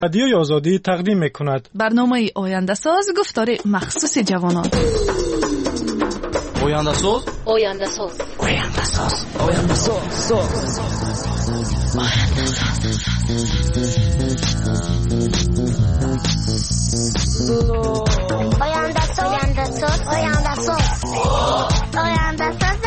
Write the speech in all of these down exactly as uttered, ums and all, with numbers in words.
رادیوی آزادی تقدیم می‌کند. برنامه آینده ساز گفتار مخصوص جوانان. آینده ساز آینده ساز آینده ساز آینده ساز آینده ساز آینده ساز آینده ساز آینده ساز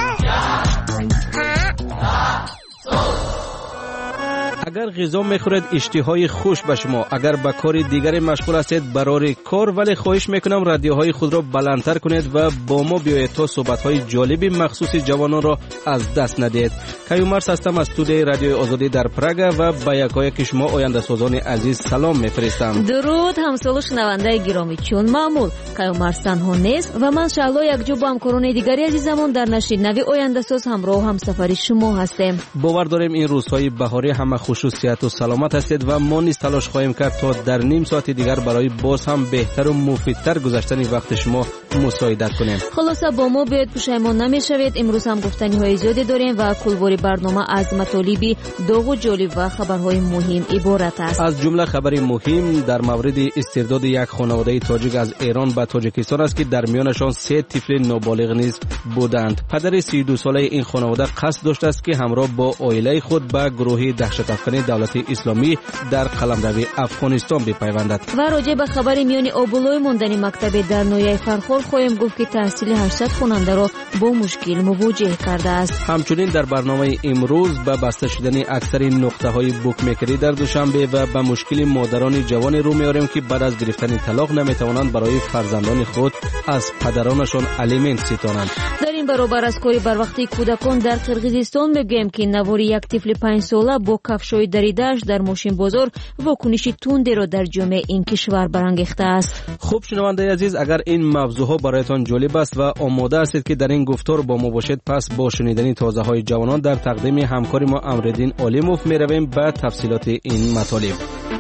اگر غذا میخورید اشتهای خوش به شما، اگر به کار دیگری مشغول هستید برای کار، ولی خواهش میکنم رادیوهای خود را بلندتر کنید و با ما بیایید تا صحبت‌های جالب مخصوص جوانان را از دست ندهید. کیومرس هستم از استودیوی رادیوی آزادی در پراگ و با یکایک شما آینده سازان عزیز سلام میفرستم. درود همسال شنونده گرامی، چون معمول کیومرس تنها نیست و من شعلا یکجا با همکاران دیگری عزیزمون در نشر نوی آینده ساز همراه و همسفر شما هستیم. باور داریم این روزهای بهاری همه خوش و صحت و سلامت هستید و ما نیز تلاش خواهیم کرد تا در نیم ساعت دیگر برای باز هم بهتر و مفیدتر گذشتن وقت شما مساعدت کنیم. خلاصه با ما بیاید پشیمان نمیشوید. امروز هم گفتنی های زیادی داریم و کلباری برنامه از مطالبی داغ و جالب و خبرهای مهم عبارت است. از جمله خبری مهم در مورد استرداد یک خانواده تاجیک از ایران به تاجیکستان است که در میانشان سه طفل نابالغ نیز بودند. پدر سی و دو ساله این خانواده قصد داشته است که همراه با عائله خود به گروه دهشت‌افکن دولت اسلامی در قلمرو افغانستان بپیوندد. و راجع به خبر میان آبولای ماندنی مکتب در نویه فرخار خواهیم گفت که تحصیل هشتصد خواننده را با مشکل مواجه کرده است. همچنین در برنامه امروز به بسته شدن اکثر نقطه‌های بوکمیکری در دوشنبه و به مشکل مادران جوان رو میاریم که بعد از گرفتن طلاق نمیتوانند برای فرزندان خود از پدرانشان الیمنت ستانند. در این برابر از کاری بر وقتی کودکان در قرقیزستان میگویم که نواری یک طفل پنج ساله با کفشای دریده‌اش در ماشین بازار واکنش تندی را در جامعه این کشور برانگیخته است. خوب شنونده عزیز، اگر این موضوعها برایتان جالب است و آماده هستید که در این گفتار با ما باشید، پس با شنیدن تازه های جوانان در تقدیم همکار ما امرالدین علیموف می رویم به تفصیلات این مطالب.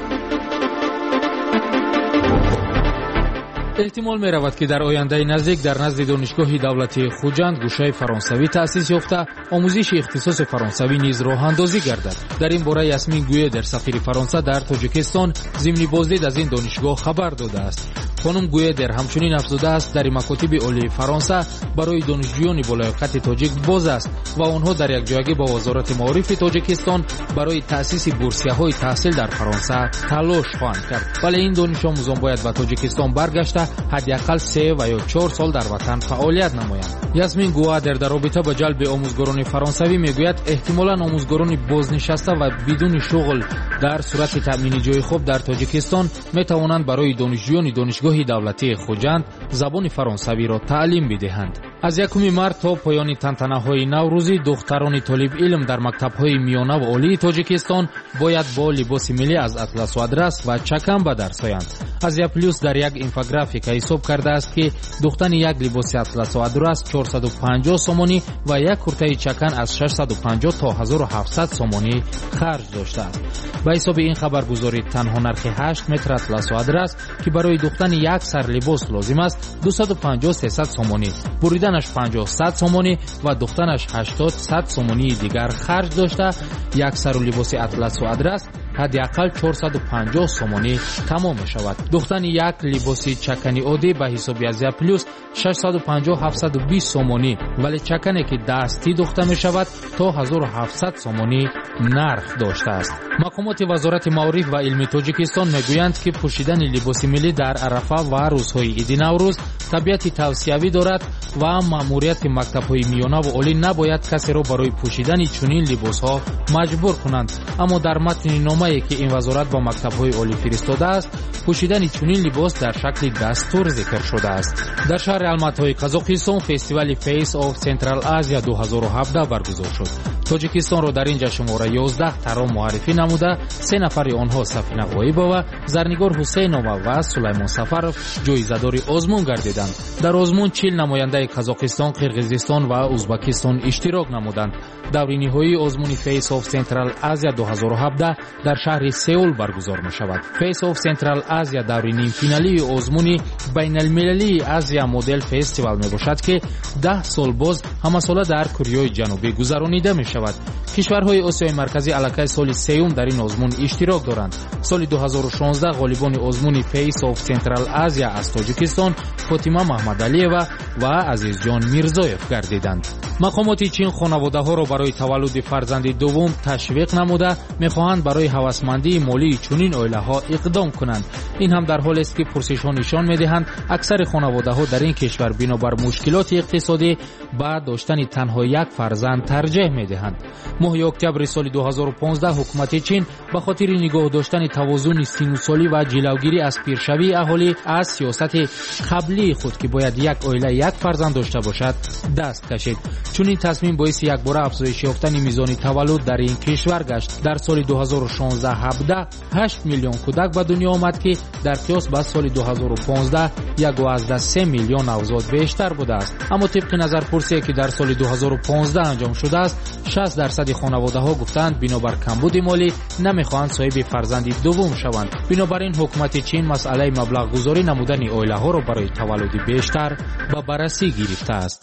احتمال می رود که در آینده نزدیک در نزد دانشگاه دولتی خوجند گوشه فرانسوی تأسیس یافته آموزش اختصاص فرانسوی نیز راه اندازی گردد. در این باره یاسمین گویه در سفیر فرانسه در تاجیکستان ضمن بازدید از این دانشگاه خبر داده است. خانم گویه در همچنین افزوده است در مکاتب عالی فرانسه برای دانشجویان بالایقت تاجیک باز است و آنها در یک جایگی با وزارت معارف تاجیکستان برای تأسیس بورسیه‌های تحصیل در فرانسه تلاش خواهند کرد. ولی این دانش آموزان باید به تاجیکستان برگشته حداقل سه و یا چهار سال در وطن فعالیت نمایند. یاسمین گویه در رابطه با جلب آموزگاران فرانسوی میگوید احتمالاً آموزگاران بازنشسته و بدون شغل در صورت تامین جای خوب در تاجیکستان میتوانند برای دانشجویان دانشگاه دولتی خوجند زبان فرانسوی را تعلیم بدهند. از یکم مارس تا پایان تنتنه‌های نوروزی دختران طالب علم در مکتب‌های میانه و عالی تاجیکستان باید با لباس ملی از اطلس و ادرس و چکم به درس آیند. آزیا پلوس در یک اینفوگرافیک حساب کرده است که دختن یک لباس اطلس و ادرس چهارصد و پنجاه سومانی و یک کرته چکن از ششصد و پنجاه تا هزار و هفتصد سومانی خرج داشته است. به حساب این خبرگزاری تنها نرخ هشت متر اطلس و ادرس که برای دختن یک سر لباس لازم است دویست و پنجاه تا سیصد سومانی، بریدنش پنجاه صد سومانی و دختنش هشتاد صد سومانی دیگر خرج داشته. یک سر لباس اطلس و ادرس حداقل چهارصد و پنجاه سومانی تمام می شود. دختن یک لباس چکنی عادی به حساب آزیا پلوس ششصد و پنجاه تا هفتصد و بیست سومانی، ولی چکنی که دستی دوخته می شود تا هزار و هفتصد سومانی نرخ داشته است. مقامات وزارت معارف و علم تاجیکستان میگویند که پوشیدن لباس ملی در عرفه و روزهای عید نوروز طبیعت توصیوی دارد و مأموریت مکتب‌های میانه و عالی نباید کسی را برای پوشیدن چنین لباس‌ها مجبور کنند. اما در متن نامه‌ای که این وزارت با مکتب‌های عالی فرستاده است، پوشیدن چنین لباس در شکل دستور ذکر شده است. در شهر الماتای قزاقستان فستیوال فیس آف سنترال آسیا دو هزار و هفده برگزار شد. تاجیکستان را در اینجا شماره یازده ترا معرفی نموده سه نفر آنها سفینه غایبه و زرنگار حسینова و سلیمان سفرов جایزه‌دار آزمون گردیدند. در آزمون چهل نماینده قزاقستان، قرقیزستان و ازبکستان اشتراک نمودند. دور نهایی آزمون فیس آف سنترال آسیا دو هزار و هفده در شهر سئول برگزار می شود. فیس آف سنترال азия даври нимфиналии озмуни байналмилалии азия модел фестивал мебошад ки даҳ сол боз ҳамасола дар кӯриёи ҷанубӣ гузаронида мешавад. кишварҳои осиёи марказӣ аллакай соли сеюм дар ин озмун иштирок доранд. соли дуҳазору шонздаҳ ғолибони озмуни Face of Central Asia аз Тоҷикистон Фотима Маҳмадалиева ва Азизҷон Мирзоев гардиданд. мақомоти чин хонаводаҳоро барои таваллуди фарзанди дуввум ташвиқ намуда мехоҳанд барои ҳавасмандии молии чунин оилаҳо иқдом кунанд. ин ҳам дар ҳолест ки пурсишҳо нишон медиҳанд аксари хонаводаҳо дар ин кишвар бинобар мушкилоти иқтисодӣ ба доштани танҳо як фарзанд тарҷеҳ медиҳанд. моҳи октябри соли дуҳазору понздаҳ ҳукумати чин ба хотири нигоҳ доштани тавозуни синусолӣ ва ҷилавгирӣ аз пиршавии аҳолӣ аз сиёсати қаблии худ ки бояд як оила як фарзанд дошта бошад даст кашид. чунин тасмим боиси якбора афзоиши ёфтани мизони таваллуд дар ин кишвар гашт. дар соли дуҳазору шонздаҳ ҳабдаҳ ҳашт миллион кӯдак ба дунё омад ки дар қиёс ба соли дуҳазору понздаҳ ягоазда се миллион навзод бештар будааст. аммо тибқи назарпурсие ки дар соли дуҳазору понздаҳ анҷом шудааст, шаст дарсади хонаводаҳо гуфтанд бинобар камбуди молӣ намехоҳанд соҳиби фарзанди дуввум шаванд. бинобар ин ҳукумати чин масъалаи маблағгузорӣ намудани оилаҳоро барои таваллуди бештар ба баррасӣ гирифтааст.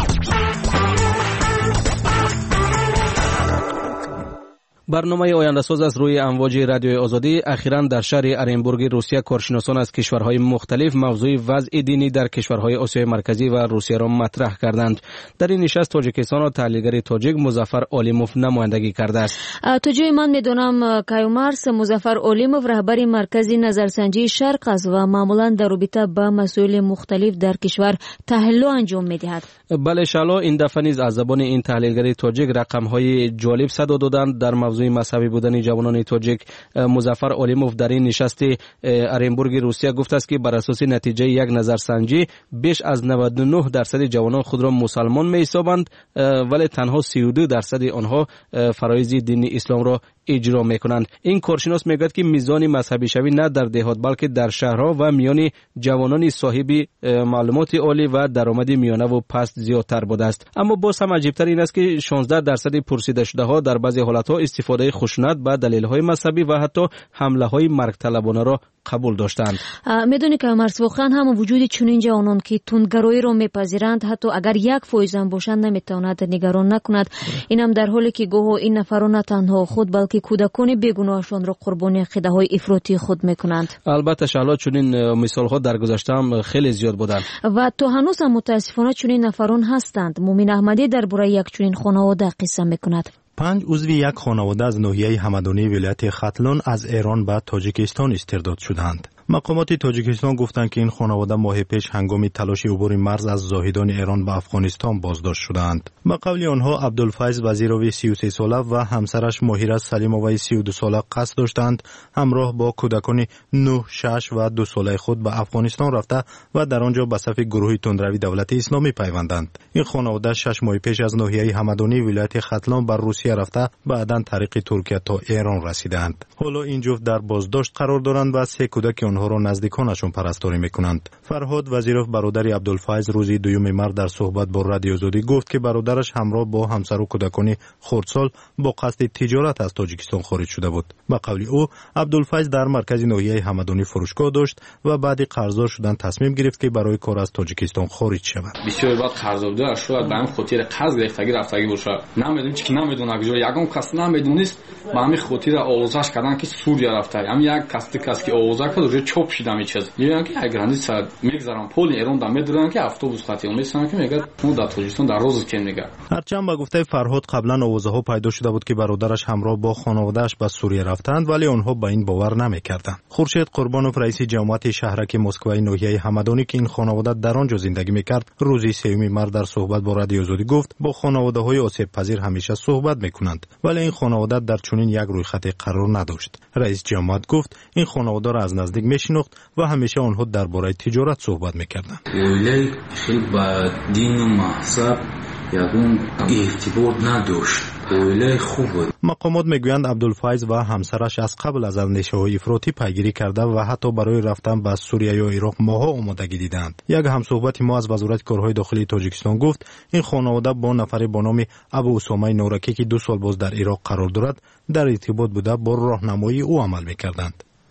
برنامه آینده‌ساز از روی امواج رادیوی آزادی اخیراً در شهر ارنبورگ روسیه کارشناسان از کشورهای مختلف موضوع وضع دینی در کشورهای آسیای مرکزی و روسیه را مطرح کردند. در این نشست تاجیکستان و تحلیلگر تاجیک مظفر علیموف نمایندگی کرده است. تا جای من میدونم کایومارس مظفر علیموف رهبر مرکز نظرسنجی شرق است و معمولاً در رابطه با مسائل مختلف در کشور تحلیل انجام میدهد. بله شالا این دفعه نیز از زبان این تحلیلگر تاجیک رقم‌های جالب صدا دادند در موضوع مذهبی بودن جوانان تاجیک. مظفر علیموف در این نشست ارنبورگ روسیه گفته است که بر اساس نتیجه یک نظرسنجی بیش از نود و نه درصد جوانان خود را مسلمان می‌حسابند، ولی تنها سی و دو درصد آنها فرایض دین اسلام را اجرا میکنند. این کارشناس میگوید که میزان مذهبی شوی نه در دهات بلکه در شهرها و میان جوانان صاحب معلومات عالی و درآمد میانه و پست زیادتر بوده است. اما باز هم عجیب‌تر این است که شانزده درصد پرسیده شده ها در بعضی حالت‌ها استفاده خشونت به دلایل‌های مذهبی و حتی حمله‌های مرگ طلبانه را قبول داشتند. میدونی که مرس واقعا هم وجود چنین جوانان که تندگرایی را میپذیرند حتی اگر یک فایز هم باشند نمیتواند نگران نکند. اینم در حالی که گویا این نفران نه تنها خود بلکه کودکان بیگناهشان را قربانی عقیده‌های افراطی خود میکنند. البته شالا چنین مثال‌ها در گذشته هم خیلی زیاد بودند و تا هنوز هم متاسفانه چنین نفران هستند. مومن احمدی درباره یک چنین خانواده قصه میکند. پنج عضو یک خانواده از ناحیه همدانی ولایت ختلان از ایران به تاجیکستان استرداد شدند. مقامات تاجیکستان گفتند که این خانواده ماه پیش هنگام تلاش عبور مرز از زاهدان ایران به افغانستان بازداشت شدند. به قول آنها عبدالفیض وزیروی سی و سه ساله و همسرش ماهیره سلیموی سی و دو ساله قصد داشتند همراه با کودکان نه، شش و دو ساله خود به افغانستان رفته و در آنجا به صف گروه تندروی دولت اسلامی پیوندند. این خانواده شش ماه پیش از ناحیه همدانی ولایت ختلان بر روسیه رفته بعداً طریق ترکیه تا ایران رسیدند. حالا این جفت در بازداشت قرار دارند و سه کودک آنها را نزدیکانشون پرستاری میکنند. فرهاد وزیروف برادر عبدالفیض روزی دوم مارس در صحبت با رادیو آزادی گفت که برادرش همراه با همسر و کودکان خردسال با قصد تجارت از تاجیکستان خارج شده بود. به قول او عبدالفیض در مرکز ناحیه همدانی فروشگاه داشت و بعد قرضدار شدن تصمیم گرفت که برای کار از تاجیکستان خارج شود. بسیار بعد قرضدار شد به همین خاطر قرض گرفتگی رفتگی باشه. نمیدونم چی نمیدونه اگه یگان کس نمیدونست به همین خاطر آوازش کردن که سوریه رفته. هم یک کسی کسی که آوازه کرد روی چوب شدم میچز. میگن که گرانیسا میگذارن پول ایران دم میدونن که اتوبوس خاطی میسن که میگه تو در تاجیکستان در روز که میگه. هرچند به گفته فرهاد قبلا آوازه ها پیدا شده بود که برادرش همراه با خانواده‌اش به سوریه رفتند ولی آنها به این باور نمیکردند. خورشید قربانوف رئیس جمعیت شهرک مسکوی ناحیه همدانی که این خانواده در آنجا زندگی میکرد روزی سوم مارس در صحبت با رادیو آزادی گفت با خانواده‌های آسیب پذیر همیشه صحبت میکنند ولی این خانواده در چنین یک رویخط قرار نداشت. رئیس جمعیت گفت این خانواده را از نزدیک میشناخت و همیشه آنها درباره تجارت صحبت میکردند. اولی خیلی با دین و مذهب یکون ارتباط نداشت. اولی خوب بود. مقامات میگویند عبدالفیض و همسرش از قبل از اندیشه‌های افراطی پیگیری کرده و حتی برای رفتن به سوریه یا عراق ماها آمادگی دیدند. یک همصحبت ما از وزارت کارهای داخلی تاجیکستان گفت این خانواده با نفری با نام ابو اسامه نورکی که دو سال باز در عراق قرار دارد در ارتباط بوده با راهنمایی او عمل میکردند.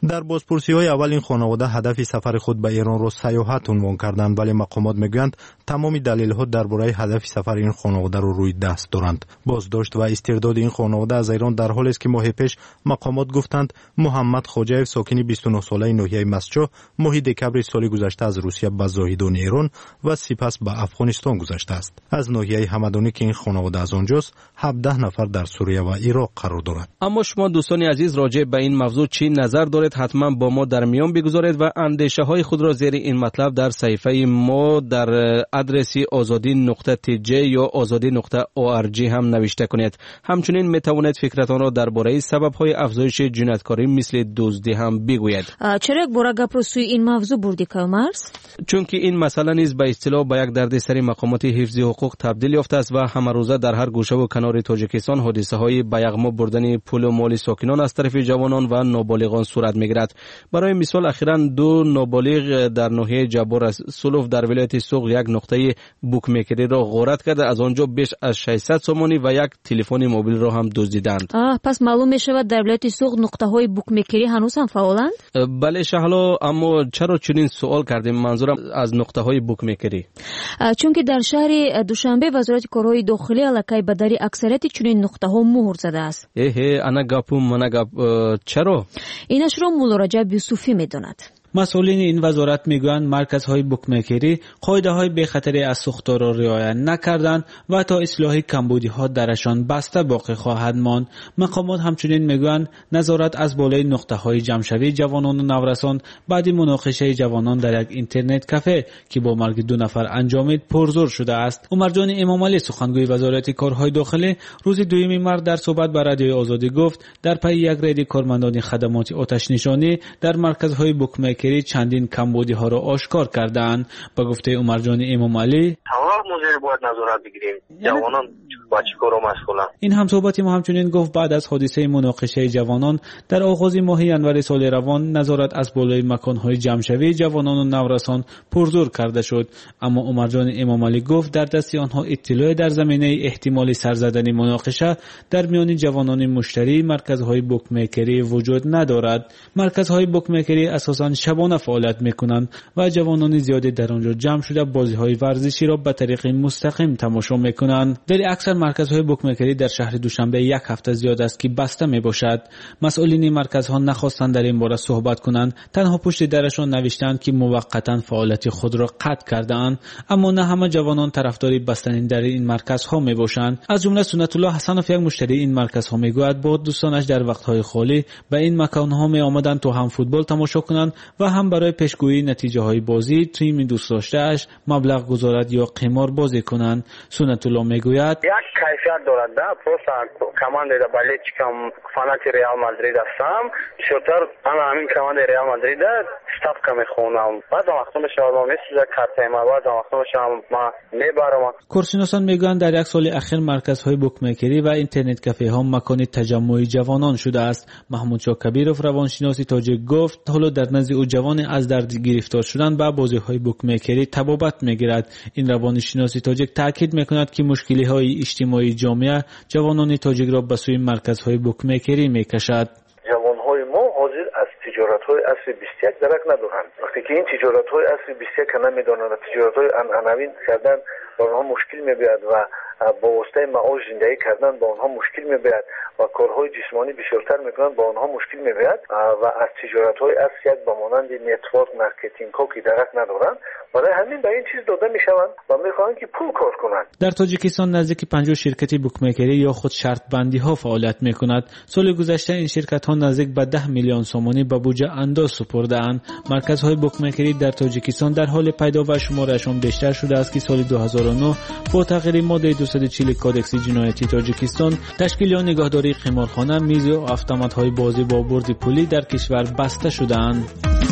در بازپرسی‌های اول این خانواده هدف سفر خود به ایران را سیاحت عنوان کردند، ولی مقامات میگویند تمام دلایل‌ها درباره هدف سفر این خانواده را روی دست دارند. بازداشت و استرداد این خانواده از ایران در حالی است که ماه پیش مقامات گفتند محمد خوجایف ساکن بیست و نه ساله ناحیه مسجد ماه دکبر سال گذشته از روسیه به زاهدان ایران و سپس به افغانستان گذشته است. از ناحیه همدانی که این خانواده از آنجاست هفده نفر در سوریه و عراق قرار دارند. اما شما دوستان عزیز راجع به این موضوع چی نظر دارید؟ حتما با ما در میان بگذارید و اندیشه های خود را زیر این مطلب در صفحه ما در آدرسی آزادی نقطه تی جی یا آزادی نقطه او آر جی هم نوشته کنید. همچنین می توانید فکرتان را درباره سبب های افزایش جنایتکاری مثل دزدی هم بگویید. چرا بورا گپ رو سوی این موضوع بردی کامرس؟ چون که این مسئله نیز به اصطلاح به یک دردسر مقامات حفظی حقوق تبدیل یافته است و همه روزه در هر گوشه و کنار تاجیکستان حادثه های به یغما بردن پول و مال ساکنان از طرف جوانان و نابالغان صورت میگیرد. برای مثال اخیراً دو نابالغ در ناحیه جبار از سلوف در ولایت سوق یک نقطه بوک میکری را غارت کرده، از آنجا بیش از ششصد سومانی و یک تلفن موبایل را هم دزدیدند. آه پس معلوم میشود در ولایت سوق نقطه های بوک میکری هنوز هم فعالند؟ بله شهلا، اما چرا چنین سوال کردیم؟ منظورم از نقطه های بوک میکری. چون که در شهر دوشنبه وزارت کارهای داخلی الکی به در اکثریت چنین نقطه ها مهر زده است. اه انا گپم من گپ چرا؟ اینش را مولا رجب یوسفی میداند. مسئولین این وزارت میگویند مرکزهای بوکمیکری قاعده‌های بخطری از سوختار را رعایت نکردند و تا اصلاح کمبودی‌ها درشان بسته باقی خواهد ماند. مقامات همچنین میگویند نظارت از بالای نقطه‌های جمع‌شوی جوانان و نورسان بعد مناقشه جوانان در یک اینترنت کافه که با مرگ دو نفر انجامید پرزور شده است. عمرجان امامعلی سخنگوی وزارت کارهای داخلی روز دوم مارس در صحبت با رادیوی آزادی گفت در پی یک رید کارمندان خدمات آتش نشانی در مرکزهای بوکمیکری چندین کمبودی ها را آشکار کردند. با گفته عمرجان امامعلی تمام مدیر باید نظارت بگیریم. جوانان با چیکار مسئولن. این هم صحبت ما همچنین گفت بعد از حادثه مناقشه جوانان در آغاز ماه ینور سال روان نظارت از بالای مکان‌های جمع‌شوی جوانان و نورسان پرزور کرده شد، اما عمرجان امامعلی گفت در دست آنها اطلاع در زمینه احتمال سرزدن مناقشه در میان جوانان مشتری مرکزهای بوکمیکری وجود ندارد. مرکزهای بوکمیکری اساساً شبانه فعالیت میکنند و جوانان زیادی در آنجا جمع شده بازی‌های ورزشی را به طریق مستقیم تماشا میکنند. در اکثر مرکزهای بوکمیکری در شهر دوشنبه یک هفته زیاد است که بسته میباشد. مسئولین مرکزها نخواستند در این باره صحبت کنند، تنها پشت درشان نوشتند که موقتا فعالیت خود را قطع کرده‌اند، اما نه همه جوانان طرفدار بستن در این مرکزها میباشند. از جمله سنت الله حسنوف یک مشتری این مرکزها میگوید با دوستانش در وقت‌های خالی به این مکان‌ها میآمدند تا هم فوتبال تماشا کنند و هم برای پیشگویی نتیجه های بازی تیم دوست داشته‌اش مبلغ گذارد یا قمار بازی کنند. سنت الله میگوید یک کیفیت دارد، نه پروسا کمان دیده بالی چکم فانات ریال مادرید هستم، شوتر انا همین کمان ریال مادرید استاپ کمی خونم، بعد وقتی میشم ما میسوزه کارتای ما، بعد وقتی میشم ما میبرم. کارشناسان میگویند در یک سال اخیر مرکزهای بوکمیکری و اینترنت کافه ها مکان تجمع جوانان شده است. محمود شاه کبیرов روانشناس تاجیک گفت حالا در نزد او جوان از درد گرفتار شدن به بازی‌های بوکمیکری تبابت می‌گیرد. این روانشناس تاجیک تاکید می‌کند که مشکل‌های اجتماعی جامعه جوانان تاجیک را به سوی مرکزهای بوکمیکری می‌کشد. جوان‌های ما حاضر از تجارت‌های اصل بیست و یک درک ندارند. وقتی که این تجارت‌های اصل بیست و یک نمی‌دانند، تجارت‌های عنعنوی کردن با آنها مشکل می‌بیاید و با واسطه معاش زندگی کردن با آنها مشکل می‌بیاید و کارهای جسمانی بسیارتر میکنند با آنها مشکل می‌بیاید و از تجارت‌های اصل یک با مانند نتورک مارکتینگ ها که درک ندارند، برای همین به این چیز داده میشوند و میخواهند که پول کار کنند. در تاجیکستان نزدیک پنجاه شرکت بوکمیکری یا خود شرط بندی ها فعالیت میکند. سال گذشته این شرکت ها نزدیک به ده میلیون سومانی به بودجه انداز سپرده‌اند. مرکزهای بوکمیکری در تاجیکستان در حال پیدا و شمارشان بیشتر شده است که سال دو هزار و نه با تغییر ماده دویست و چهل کادکس جنایتی تاجیکستان تشکیل یا نگهداری قمارخانه، میز و اتومات‌های بازی با برد پولی در کشور بسته شده‌اند.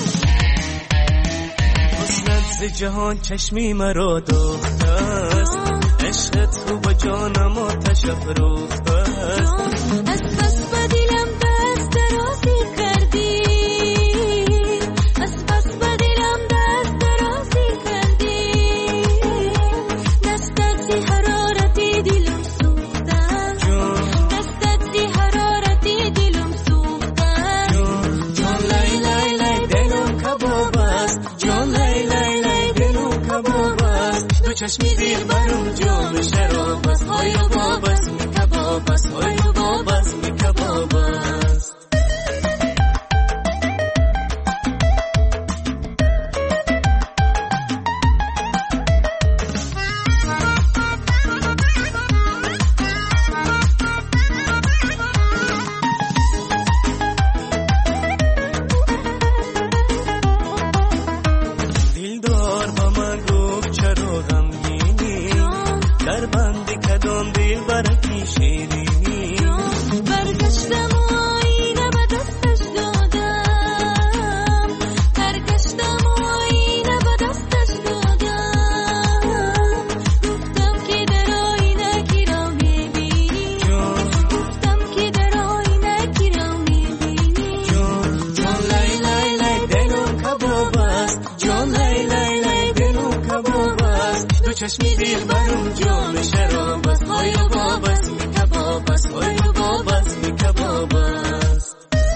حسنت جهان چشمی مرا دوخته است، عشق تو با جانم آتش افروخته است. از بس به دلم دست درازی کردی، از بس به دلم دست درازی کردی، دستت زی حرارتی دلم سوختن، دستت زی حرارتی دلم سوختن. جان لیلا چشمی دیر برم جام شراب است های و باب است می کباب است های و باب است می کباب است چشمی دیر برم جام شراب است های و باب است می کباب است های و باب است می کباب است.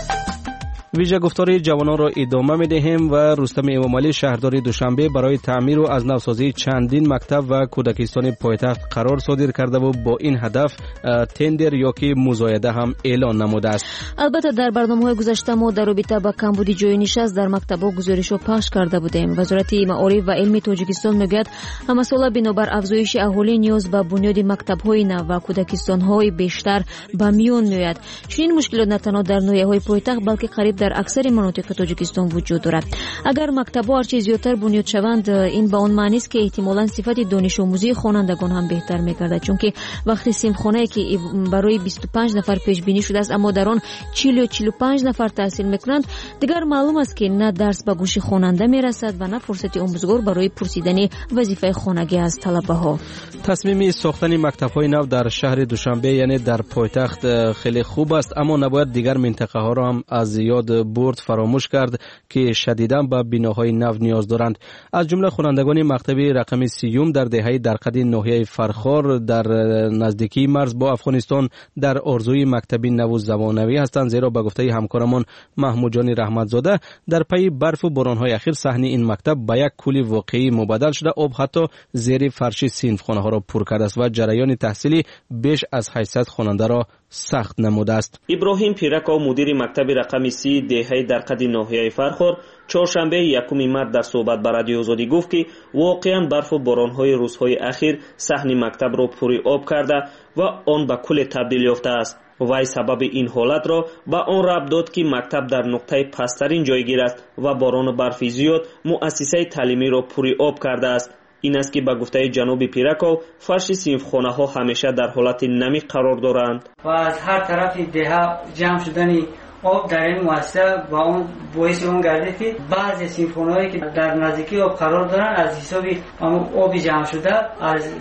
ویژه گفتار جوانان را ادامه می‌دهیم و رستم امامعلی شهردار دوشنبه برای تعمیر و از نوسازی چندین مکتب و کودکستان پایتخت قرار صادر کرده و با این هدف تندر یا که مزایده هم اعلان نموده است. البته در برنامه‌های گذشته ما در رابطه با کمبودی جای نشست در مکتب‌ها گزارش‌ها پخش کرده بودیم. وزارت معارف و علم تاجیکستان میگوید همساله بنابر افزایش اهالی نیاز به بنیاد مکتب‌های نو و کودکستان‌های بیشتر به میان میآید. چنین مشکلات نه تنها در ناحیه‌های پایتخت بلکه قریب در اکثر مناطق تاجیکستان وجود دارد. اگر مکتب‌ها هرچه زیادتر بنیاد شوند این به آن معنی است که احتمالاً صفت دانش آموزی خوانندگان هم بهتر می‌گردد، چون که وقتی صنفخانه‌ای که برای بیست و پنج نفر پیش بینی شده است اما در آن چهل و چهل و پنج نفر تحصیل می‌کنند، دیگر معلوم است که نه درس به گوش خواننده می‌رسد و نه فرصت آموزگار برای پرسیدن وظیفه خانگی از طلبه‌ها. تصمیم ساختن مکتب‌های نو در شهر دوشنبه یعنی در پایتخت خیلی خوب است، اما نباید دیگر منطقه‌ها را هم از یاد برد فراموش کرد که شدیداً به بناهای نو نیاز دارند. از جمله خوانندگان مکتب رقم سیوم در دهه درقد ناحیه فرخار در نزدیکی مرز با افغانستان در آرزوی مکتبی نو زمانوی هستند، زیرا به گفته همکارمان محمود جان رحمتزاده در پی برف و باران‌های اخیر صحنه این مکتب به یک کولی واقعی مبدل شده، آب حتی زیر فرش صنفخانه‌ها را پر کرده است و جریان تحصیلی بیش از هشتصد خواننده را سخت نموده است. ابراهیم پیرکو مدیر مکتب رقم سی دهه درقد ناحیه فرخار چهارشنبه یکم مارس در صحبت با رادیو آزادی گفت که واقعا برف و باران‌های روزهای اخیر صحن مکتب را پوری آب کرده و آن به کل تبدیل یافته است. وای سبب این حالت را با آن ربط داد که مکتب در نقطه پسترین جایگیر است و باران و برف زیاد مؤسسه تعلیمی را پوری آب کرده است. این است که به گفته جناب پیرکو فرش صنفخانه ها همیشه در حالت نمی قرار دارند و از هر طرف دهه جمع شدن آب در این مؤسسه و اون باعث اون گردید که بعضی صنفخانه هایی که در نزدیکی آب قرار دارند از حساب آب جمع شده از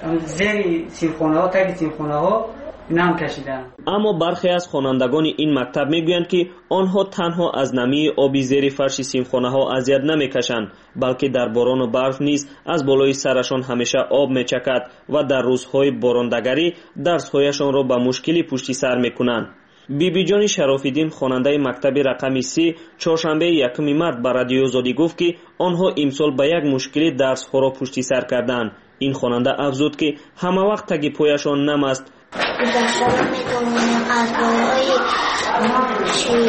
زیر صنفخانه ها تا صنفخانه ها نم کشیدن. اما برخی از خوانندگان این مکتب میگویند که آنها تنها از نمی آبی زیر فرش صنفخانه ها اذیت نمیکشند، بلکه در باران و برف نیز از بالای سرشان همیشه آب میچکد و در روزهای باراندگری درسهایشان را به مشکلی پشت سر میکنند. بی بی جان شرافیدین خواننده مکتب رقم سی چهارشنبه یکم مارس به رادیو آزادی گفت که آنها امسال به یک مشکلی درس ها را پشت سر کردند. این خواننده افزود که همه وقت تگی پایشان نم است. گذشته میتونیم از بالای چی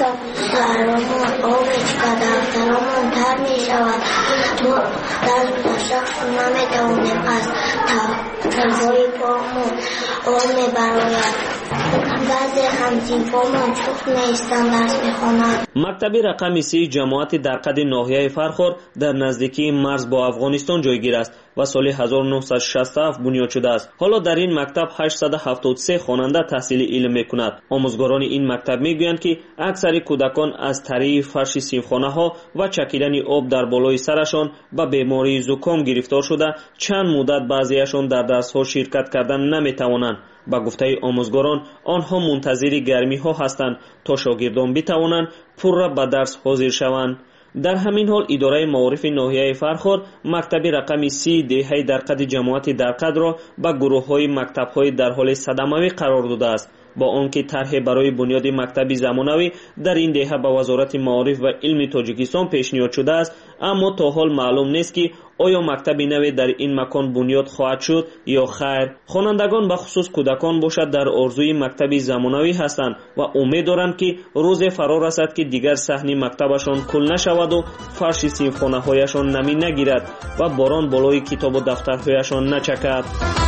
سرمون آب میچکد دفترمون تر میشود تو در گذشته نمیتونیم از ترهای پامون آب میبراید بعضی همزین پامون چوب نیستن درس میخونند. مکتب رقم سی جماعت درقد ناحیه فرخار در نزدیکی مرز با افغانستان جایگیر است و سال هزار و نهصد و شصت و هفت بنیاد شده است. حالا در این مکتب هشتصد و هفتاد و سه خواننده تحصیل علم میکند. آموزگاران این مکتب میگویند که اکثر کودکان از طریق فرش صنفخانه ها و چکیدن آب در بالای سرشان به بیماری زکام گرفتار شده چند مدت بعضیشان در درس ها شرکت کردن نمیتوانند. با گفته آموزگاران آنها منتظر گرمی ها هستند تا شاگردان بتوانند پر را به درس حاضر شوند. در همین حال اداره معارف ناحیه فرخار مکتب رقم سی دهه درقد جماعت درقد را به گروه های مکتب های در حال صدموی قرار داده است. با آنکه طرح برای بنیاد مکتب زمانوی در این دهه به وزارت معارف و علم تاجیکستان پیشنهاد شده است، اما تا حال معلوم نیست که آیا مکتب نوی در این مکان بنیاد خواهد شد یا خیر. خوانندگان به خصوص کودکان باشد در آرزوی مکتب زمانوی هستند و امید دارند که روز فرا رسد که دیگر صحن مکتبشان کل نشود و فرش سینفخانه هایشان نمی نگیرد و باران بالای کتاب و دفترهایشان نچکد.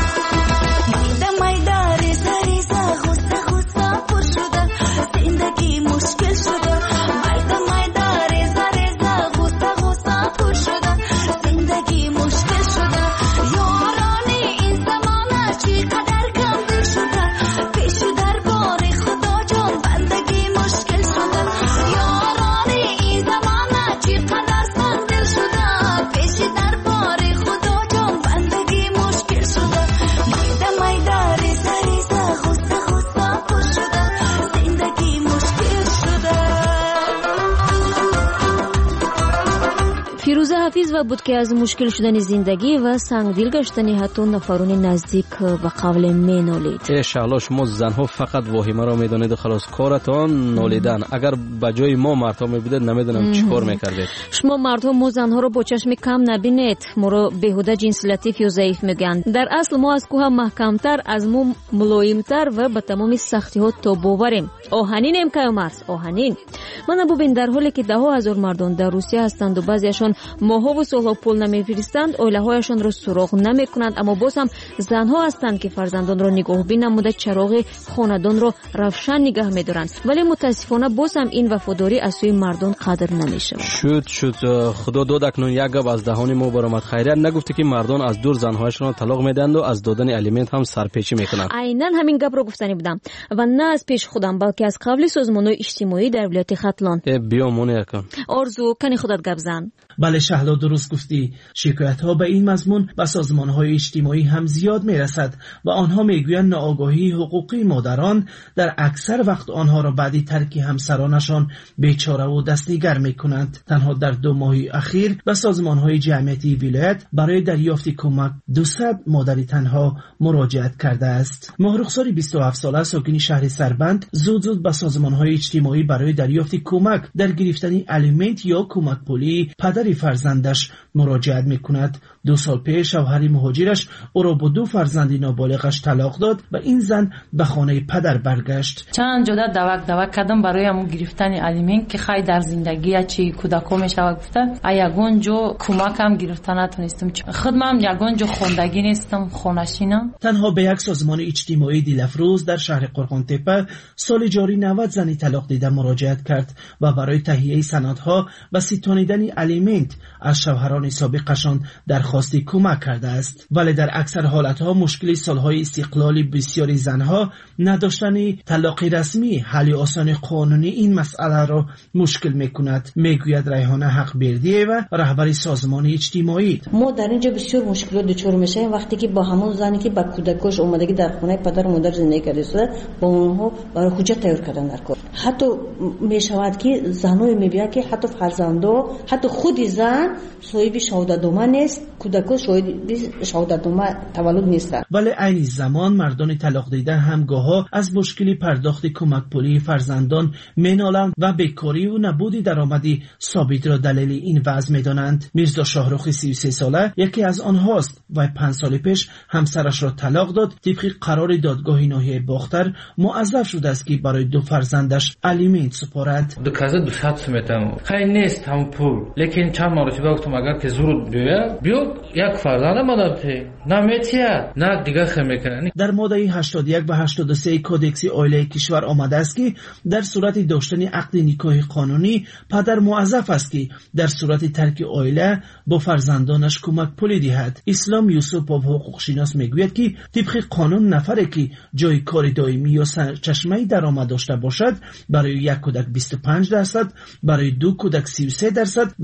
фирӯза ҳафизова буд ки аз мушкил шудани зиндагӣ ва сангдил гаштани ҳатто нафарони наздик ба қавле менолид. иншаалло шумо занҳо фақат воҳимаро медонеду халос коратон нолидан. агар ба ҷои мо мардҳо мебудед намедонам чӣ кор мекардед. шумо мардҳо мо занҳоро бо чашми кам набинед. моро беҳуда ҷинси латиф ё заиф мегӯянд. дар асл мо аз кӯҳам маҳкамтар, аз мо мулоимтар ва ба тамоми сахтиҳо тобоварем. оҳанинем кайомарз оҳанин. мана бубин, дар ҳоле ки даҳо ҳазор мардон дар русия ҳастанду баъзеашон моҳову солҳо пул намефиристанд, оилаҳояшонро суроғ намекунанд, аммо боз ҳам занҳо ҳастанд ки фарзандонро нигоҳубин намуда чароғи хонадонро равшан нигаҳ медоранд. вале мутаассифона боз ҳам ин вафодорӣ аз сӯи мардон қадр намешавад. шуд шуд худо дод акнун як гап аз даҳони мо баромад. хайрият нагуфте ки мардон аз дур занҳояшонро талоқ медиҳанду аз додани алимент ҳам сарпечӣ мекунанд. айнан ҳамин гапро гуфтани будам ва на аз пеши худам, балки аз қавли созмонҳои иҷтимоӣ дар вилояти хатлон. э биё монея кун. орзу, кани худат гап зан. بله شهلا درست گفتی. شکایت ها به این مضمون به سازمان های اجتماعی هم زیاد می رسد و آنها می گویند ناآگاهی حقوقی مادران در اکثر وقت آنها را بعد ترک همسرانشان بیچاره و دستگیر می کنند. تنها در دو ماه اخیر به سازمان های جمعیتی ولایت برای دریافت کمک دویست مادر تنها مراجعت کرده است. ماه رخسار بیست و هفت ساله ساکن شهر سربند زود زود به سازمان های اجتماعی برای دریافت کمک در گرفتن الیمنت یا کمک پولی پدر فرزندش مراجعت میکند. دو سال پیش شوهر مهاجرش او را با دو فرزند نابالغش طلاق داد و این زن به خانه پدر برگشت. چند جدا دوک دوک کردم برای همون گرفتن الیمنت که خیلی در زندگی چی کودکا میشود گفتن یگون جو کمکم گرفتن نتونستم. خودم یگون جو خواندگی نیستم، خونشینم. تنها به یک سازمان اجتماعی دیلافروز در شهر قرقان تپه سال جاری نود زنی طلاق دیده مراجعت کرد و برای تهیه سندها و ستانیدن الیمنت از شوهران سابقشان درخواستی کمک کرده است. ولی در اکثر حالتها مشکل سالهای استقلال بسیاری زنها نداشتن طلاق رسمی حل آسان قانونی این مسئله را مشکل میکند، میگوید ریحانه حق بردیه و رهبر سازمان اجتماعی. ما در اینجا بسیار مشکلات دچار میشیم وقتی که با همون زنی که با کودکش اومدگی در خانه پدر و مادر زندگی کرده شده با اونها برای حجت تیار کردن در کار. حتی میشود که زنای میبینن که حتی فرزندو حتی خود زن صاحب شهادتنامه نیست، کودکان صاحب شهادتنامه تولد نیستند. ولی عین زمان مردان طلاق دیده هم گاها از مشکلی پرداخت کمک پولی فرزندان مینالند و بیکاری و نبود درآمدی ثابت را دلیل این وضع میدانند. میرزا شاهرخ سی و سه ساله یکی از آنهاست و پنج سال پیش همسرش را طلاق داد. طبق قرار دادگاه ناحیه باختر موظف شده است که برای دو فرزندش الیمنت سپارد. دو کازه دو ساعت میتم خیلی نیست هم پول، لیکن چند مرتبه گفتم اگر که زور بیاد بیاد یک فرزند مادرته نمیتیه نه دیگه خیلی میکنه. در ماده هشتاد و یک و هشتاد و سه کودکس عائله کشور آمده است که در صورت داشتن عقد نکاح قانونی پدر موظف است که در صورت ترک عائله با فرزندانش کمک پولی دهد. اسلام یوسف حقوق شناس میگوید که طبق قانون نفری که جای کار دائمی یا چشمه درآمد داشته باشد برای یک کودک بیست و پنج درصد، برای دو کودک سی و سه درصد و برای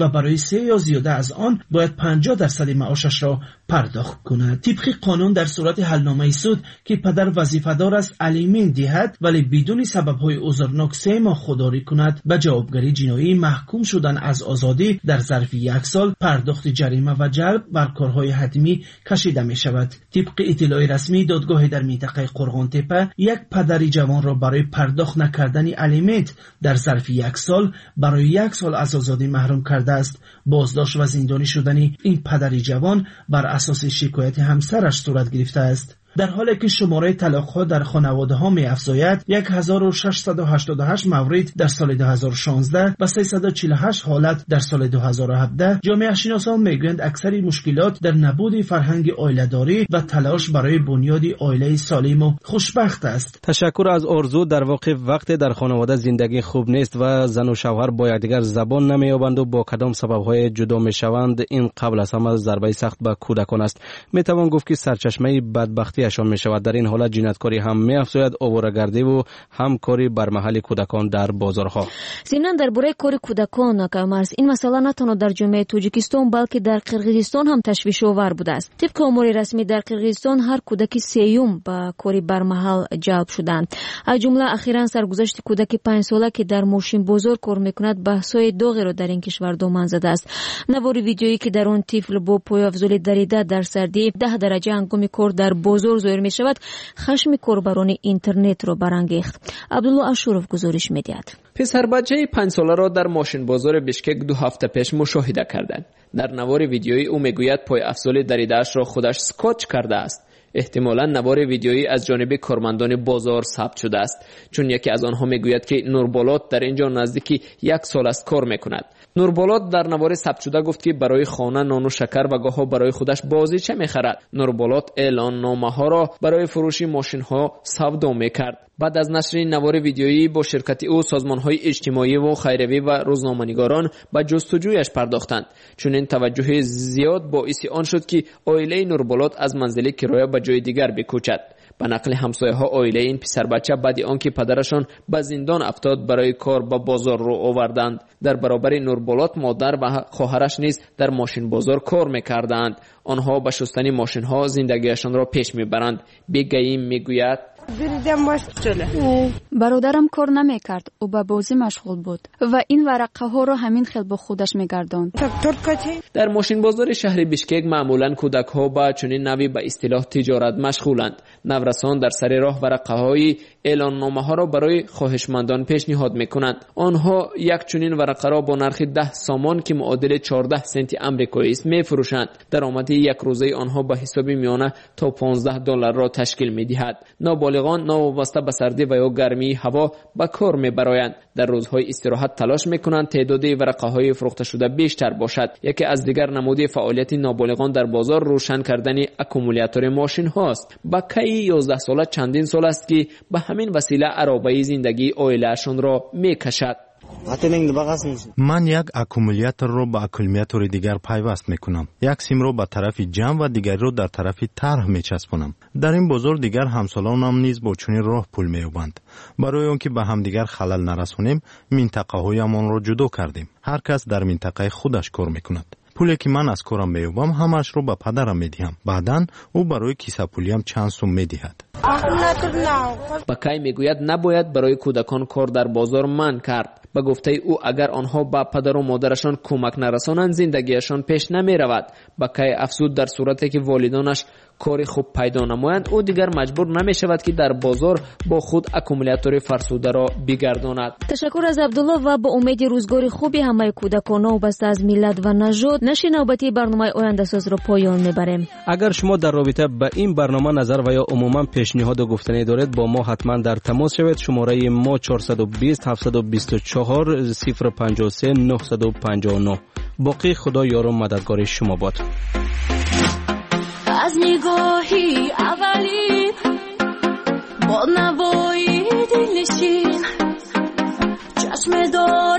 سه یا زیاده از آن باید پنجاه درصد معاشش را پرداخت کند. طبق قانون در صورت حلنامه سود که پدر وظیفه‌دار است الیمین دهد ولی بدون سبب‌های عذرناک سه ماه خودداری کند به جوابگری جنایی محکوم شدن از آزادی در ظرف یک سال پرداخت جریمه و جلب بر کارهای حتمی کشیده می شود. طبق اطلاع رسمی دادگاه در منطقه قرغان تپه یک پدر جوان را برای پرداخت نکردن الیمنت در ظرف یک سال برای یک سال از آزادی محروم کرده است. بازداشت و زندانی شدن این پدر جوان بر اساس شکایت همسرش صورت گرفته است. در حالی که شماره طلاق‌ها در خانواده‌ها می‌افزاید یک هزار و ششصد و هشتاد و هشت مورد در سال دو هزار و شانزده و سیصد و چهل و هشت حالت در سال دو هزار و هفده، جامعه شناسان میگویند اکثر مشکلات در نبود فرهنگ عائله‌داری و تلاش برای بنیاد عائله سالم و خوشبخت است. تشکر از آرزو. در واقع وقتی در خانواده زندگی خوب نیست و زن و شوهر با یکدیگر زبان نمی‌یابند و با کدام سبب‌های جدا می‌شوند، این قبل از همه ضربه سخت به کودکان است. می‌توان گفت که سرچشمه بدبختی اشان می شود. در این حالت جنایتکاری هم می افزاید، آواره‌گردی و همکاری بر محل کودکان در بازارها. زینان درباره کار کودکان کامرس این مسئله نه تنها در جامعه تاجیکستان بلکه در قرقیزستان هم تشویش آور بوده است. طبق امور رسمی در قرقیزستان هر کودک سیوم به کاری بر محل جلب شدند. از جمله اخیراً سرگذشت کودک پنج ساله که در ماشین بازار کار میکند بحث‌های داغی را در این کشور دامن زده است. نوار ویدیویی که در آن طفل با پایافزولی دریده در سردی ده درجه هنگام کار در بازار ظاهر می شود خشم کاربران اینترنت را برانگیخت. عبدالله اشورف گزارش می دهد. پسر بچه پنج ساله را در ماشین بازار بشکک دو هفته پیش مشاهده کردند. در نوار ویدیویی او میگوید پای افزول دریده‌اش را خودش اسکاچ کرده است. احتمالاً نوار ویدیویی از جانب کارمندان بازار ثبت شده است، چون یکی از آنها میگوید که نوربالات در اینجا نزدیکی یک سال است کار میکند. نوربالات در نوار ثبت شده گفت که برای خانه نان و شکر و گاهی برای خودش بازیچه میخرد. نوربالات اعلان نامه ها را برای فروش ماشین ها سودا میکرد. بعد از نشر این نوار ویدیویی با شرکت او سازمان‌های اجتماعی و خیریه و روزنامه‌نگاران به جستجویش پرداختند، چون این توجه زیاد باعث آن شد که عائله نوربالات از منزل کرایه به جای دیگر بکوچد. به نقل همسایه‌ها عائله این پسر بچه بعد آنکه پدرشان به زندان افتاد برای کار به بازار رو آوردند. در برابر نوربالات مادر و خواهرش نیز در ماشین بازار کار می‌کردند. آنها به شستن ماشین‌ها زندگیشان را پیش می‌برند. بگیم میگوید برادرم کار نمیکرد، او به بازی مشغول بود و این ورقه ها را همین خیل با خودش میگرداند. در ماشین بازار شهر بشکک معمولا کودک ها با چنین نوعی به اصطلاح تجارت مشغولند. نورسان در سر راه ورقه های اعلان نامه ها را برای خواهشمندان پیشنهاد میکنند. آنها یک چنین ورقه را با نرخ ده سامان که معادل چهارده سنت آمریکایی است میفروشند. درآمد یک روزه آنها به حساب میانه تا پانزده دلار را تشکیل میدهد. نابالغان ناوابسته به سردی و یا گرمی هوا به کار میبرایند. در روزهای استراحت تلاش میکنند تعداد ورقه های فروخته شده بیشتر باشد. یکی از دیگر نمود فعالیت نابالغان در بازار روشن کردن اکومولاتور ماشین هاست. بکه یازده ساله چندین سال است که به همین وسیله عرابه زندگی عائله‌شان را میکشد. من یک اکومولاتور رو با اکومولاتور دیگر پیوست میکنم. یک سیم رو به طرف جمع و دیگر رو در طرف طرح میچسبونم. در این بازار دیگر همسالانم نیز با چنین راه پول مییابند. برای آنکه به هم دیگر خلل نرسونیم منطقه هایمان رو جدا کردیم. هر کس در منطقه خودش کار میکند. پولی که من از کارم مییابم همش رو به پدرم میدهم. بعداً او برای کیسه پولیم چند سوم میدهد. بکای میگوید نباید برای کودکان کار در بازار منع کرد. به گفته او اگر آنها با پدر و مادرشان کمک نرسانند زندگیشان پیش نمی رود. بکای افزود در صورتی که والدانش کاری خوب پیدا نمایند او دیگر مجبور نمی شود که در بازار با خود اکومولاتور فرسوده را بگرداند. تشکر از عبدالله و با امید روزگار خوبی همه کودکان وابسته از ملت و نژاد نشر نوبتی برنامه آینده ساز را پایان میبریم. اگر شما در رابطه با این برنامه نظر و یا عموما پیشنهاد و گفتنی دارید با ما حتما در تماس شوید. شماره ما چهارصد و بیست هفتصد و بیست و چهار صفر پنجاه و سه نهصد و پنجاه و نه. باقی خدا یار و مددگار شما باد. از نگاهی اولین با نوایی دلنشین چشم دار